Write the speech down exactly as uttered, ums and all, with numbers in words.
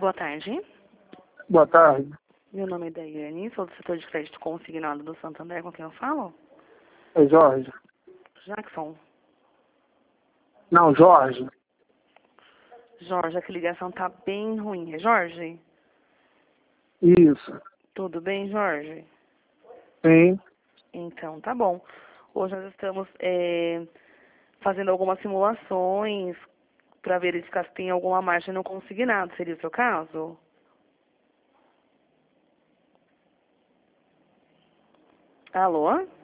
boa tarde. Boa tarde. Meu nome é Daiane, sou do setor de crédito consignado do Santander, com quem eu falo? É Jorge. Jackson. Não, Jorge. Jorge, a ligação tá bem ruim. É Jorge? Isso. Tudo bem, Jorge? Sim. Então, tá bom. Hoje nós estamos é, fazendo algumas simulações para verificar se tem alguma margem no consignado. Seria o seu caso? Alô?